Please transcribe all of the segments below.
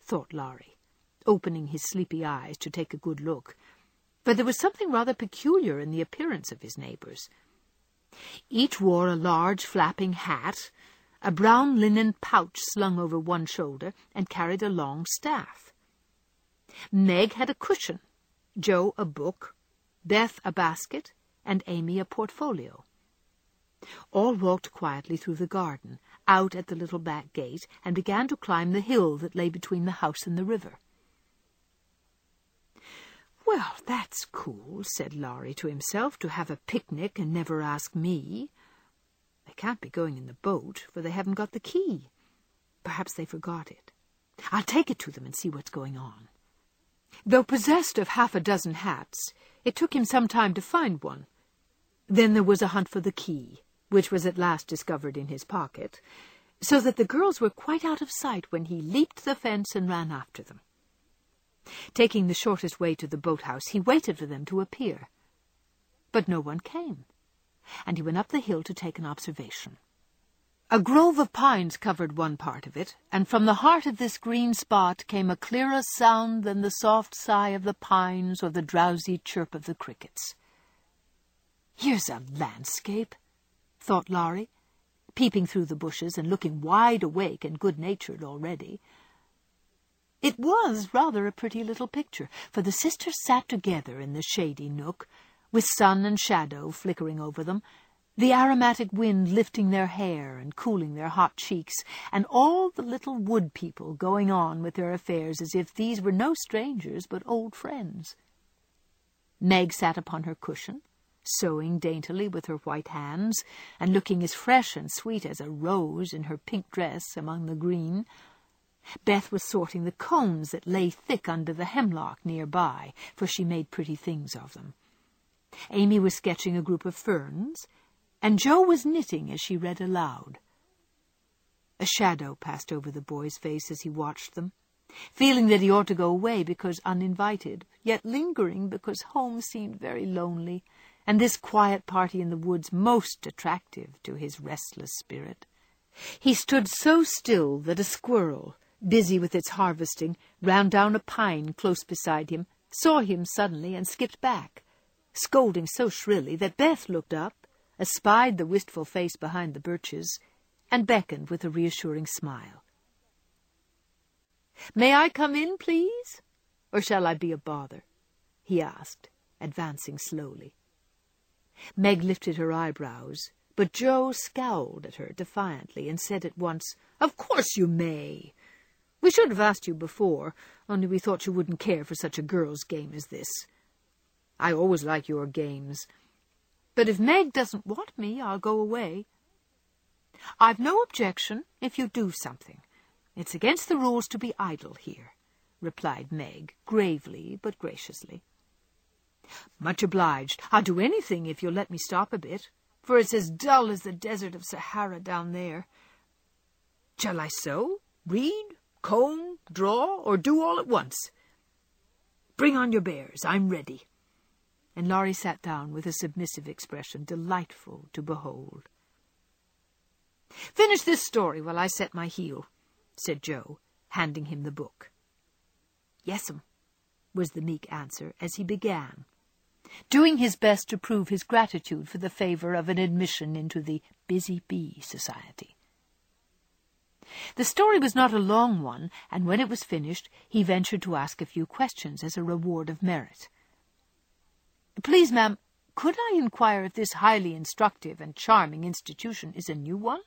thought Laurie, opening his sleepy eyes to take a good look, for there was something rather peculiar in the appearance of his neighbours. Each wore a large flapping hat, a brown linen pouch slung over one shoulder, and carried a long staff. Meg had a cushion, Joe a book, Beth a basket, and Amy a portfolio. All walked quietly through the garden, out at the little back gate, and began to climb the hill that lay between the house and the river. "Well, that's cool," said Laurie to himself, "to have a picnic and never ask me. They can't be going in the boat, for they haven't got the key. Perhaps they forgot it. I'll take it to them and see what's going on." Though possessed of half a dozen hats, it took him some time to find one. Then there was a hunt for the key, which was at last discovered in his pocket, so that the girls were quite out of sight when he leaped the fence and ran after them. Taking the shortest way to the boathouse, he waited for them to appear. But no one came, and he went up the hill to take an observation. A grove of pines covered one part of it, and from the heart of this green spot came a clearer sound than the soft sigh of the pines or the drowsy chirp of the crickets. "Here's a landscape," thought Laurie, peeping through the bushes and looking wide awake and good-natured already. It was rather a pretty little picture, for the sisters sat together in the shady nook, with sun and shadow flickering over them, the aromatic wind lifting their hair and cooling their hot cheeks, and all the little wood people going on with their affairs as if these were no strangers but old friends. Meg sat upon her cushion, sewing daintily with her white hands, and looking as fresh and sweet as a rose in her pink dress among the green. Beth was sorting the cones that lay thick under the hemlock near by, for she made pretty things of them. Amy was sketching a group of ferns, and Joe was knitting as she read aloud. A shadow passed over the boy's face as he watched them, feeling that he ought to go away because uninvited, yet lingering because home seemed very lonely, and this quiet party in the woods most attractive to his restless spirit. He stood so still that a squirrel, busy with its harvesting, ran down a pine close beside him, saw him suddenly, and skipped back, scolding so shrilly that Beth looked up, espied the wistful face behind the birches, and beckoned with a reassuring smile. "May I come in, please? Or shall I be a bother?" he asked, advancing slowly. Meg lifted her eyebrows, but Joe scowled at her defiantly and said at once, "Of course you may. We should have asked you before, only we thought you wouldn't care for such a girl's game as this. I always like your games. But if Meg doesn't want me, I'll go away." "I've no objection if you do something. It's against the rules to be idle here," replied Meg, gravely but graciously. "Much obliged. I'll do anything if you'll let me stop a bit, for it's as dull as the desert of Sahara down there. Shall I sew, read, comb, draw, or do all at once? Bring on your bears. I'm ready." And Laurie sat down with a submissive expression delightful to behold. "Finish this story while I set my heel," said Joe, handing him the book. "Yes'm," was the meek answer as he began, doing his best to prove his gratitude for the favor of an admission into the Busy Bee Society. The story was not a long one, and when it was finished, he ventured to ask a few questions as a reward of merit. "Please, ma'am, could I inquire if this highly instructive and charming institution is a new one?"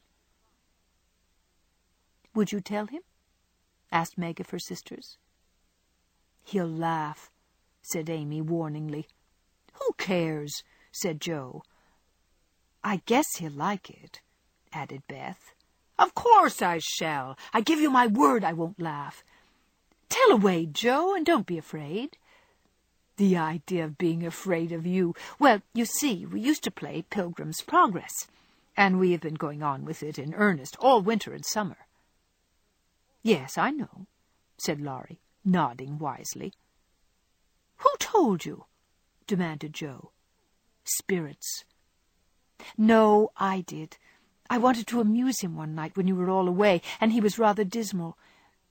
"Would you tell him?" asked Meg of her sisters. "He'll laugh," said Amy warningly. "Who cares?" said Joe. "I guess he'll like it," added Beth. "Of course I shall. I give you my word I won't laugh. Tell away, Joe, and don't be afraid." "The idea of being afraid of you. Well, you see, we used to play Pilgrim's Progress, and we have been going on with it in earnest all winter and summer." "Yes, I know," said Laurie, nodding wisely. "Who told you?" demanded Joe. "Spirits." "No, I did. I wanted to amuse him one night when you were all away, and he was rather dismal.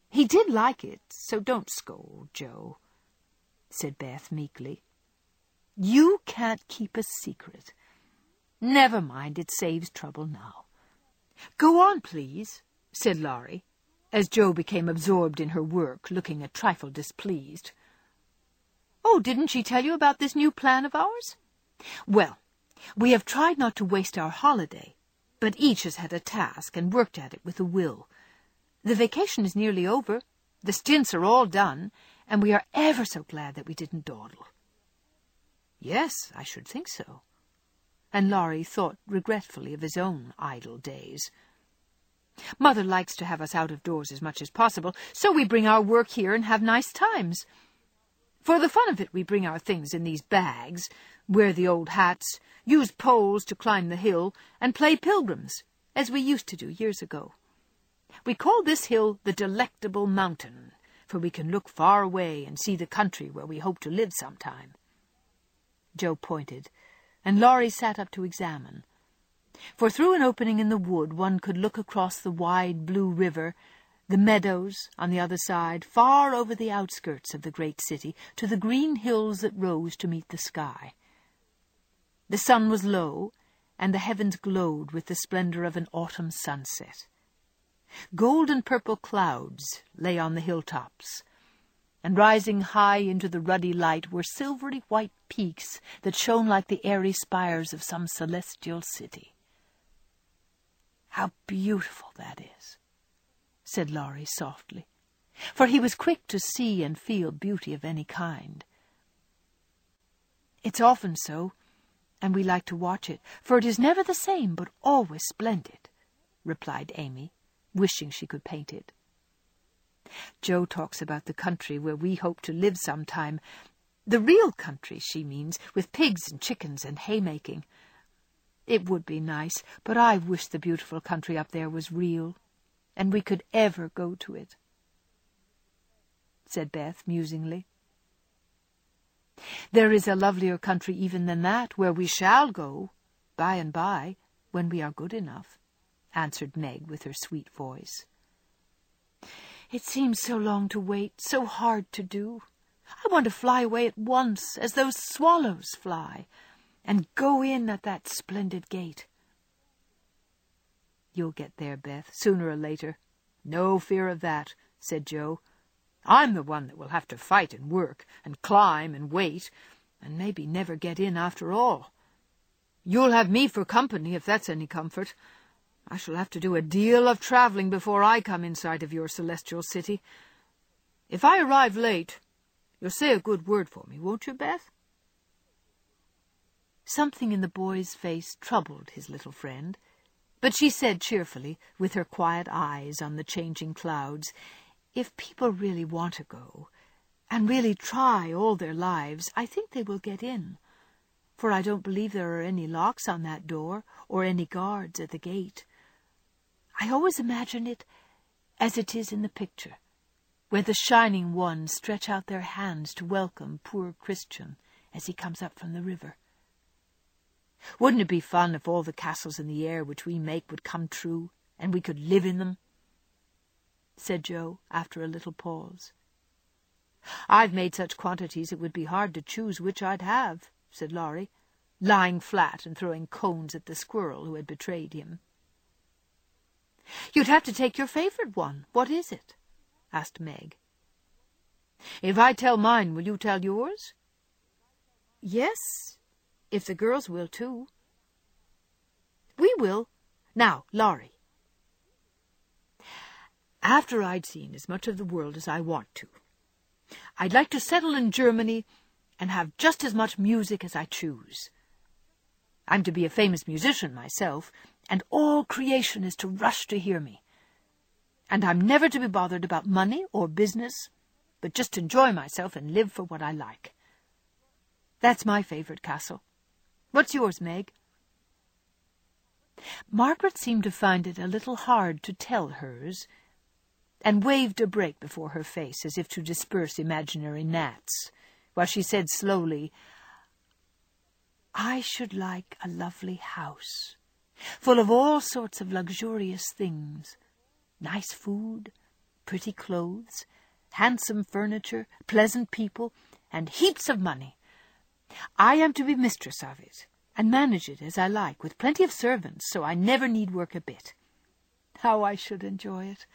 He did like it, so don't scold, Joe, said Beth meekly. You can't keep a secret. Never mind, it saves trouble now. Go on, please, said Laurie, as Joe became absorbed in her work, looking a trifle displeased. Oh, didn't she tell you about this new plan of ours? Well, we have tried not to waste our holiday, but each has had a task and worked at it with a will. The vacation is nearly over, the stints are all done, and we are ever so glad that we didn't dawdle. Yes, I should think so. And Laurie thought regretfully of his own idle days. Mother likes to have us out of doors as much as possible, so we bring our work here and have nice times. For the fun of it, we bring our things in these bags, wear the old hats, use poles to climb the hill, and play pilgrims, as we used to do years ago. We call this hill the Delectable Mountain, for we can look far away and see the country where we hope to live sometime. Joe pointed, and Laurie sat up to examine. For through an opening in the wood one could look across the wide blue river, the meadows on the other side, far over the outskirts of the great city, to the green hills that rose to meet the sky. The sun was low, and the heavens glowed with the splendor of an autumn sunset. Gold and purple clouds lay on the hilltops, and rising high into the ruddy light were silvery white peaks that shone like the airy spires of some celestial city. How beautiful that is, said Laurie softly, for he was quick to see and feel beauty of any kind. It's often so, and we like to watch it, for it is never the same, but always splendid, replied Amy, wishing she could paint it. Joe talks about the country where we hope to live sometime. The real country, she means, with pigs and chickens and haymaking. It would be nice, but I wish the beautiful country up there was real, and we could ever go to it, said Beth musingly. There is a lovelier country even than that, where we shall go, by and by, when we are good enough, answered Meg with her sweet voice. It seems so long to wait, so hard to do. I want to fly away at once, as those swallows fly, and go in at that splendid gate. You'll get there, Beth, sooner or later. No fear of that, said Joe. I'm the one that will have to fight and work, and climb and wait, and maybe never get in after all. You'll have me for company, if that's any comfort. I shall have to do a deal of travelling before I come in sight of your celestial city. If I arrive late, you'll say a good word for me, won't you, Beth? Something in the boy's face troubled his little friend, but she said cheerfully, with her quiet eyes on the changing clouds, if people really want to go, and really try all their lives, I think they will get in, for I don't believe there are any locks on that door, or any guards at the gate. I always imagine it as it is in the picture, where the shining ones stretch out their hands to welcome poor Christian as he comes up from the river. Wouldn't it be fun if all the castles in the air which we make would come true, and we could live in them? Said Joe, after a little pause. I've made such quantities it would be hard to choose which I'd have, said Laurie, lying flat and throwing cones at the squirrel who had betrayed him. You'd have to take your favourite one. What is it? Asked Meg. If I tell mine, will you tell yours? Yes, if the girls will too. We will. Now, Laurie. After I'd seen as much of the world as I want to, I'd like to settle in Germany and have just as much music as I choose. I'm to be a famous musician myself, and all creation is to rush to hear me. And I'm never to be bothered about money or business, but just enjoy myself and live for what I like. That's my favourite castle. What's yours, Meg? Margaret seemed to find it a little hard to tell hers, and waved a brake before her face as if to disperse imaginary gnats, while she said slowly, I should like a lovely house, full of all sorts of luxurious things, nice food, pretty clothes, handsome furniture, pleasant people, and heaps of money. I am to be mistress of it, and manage it as I like, with plenty of servants, so I never need work a bit. How I should enjoy it!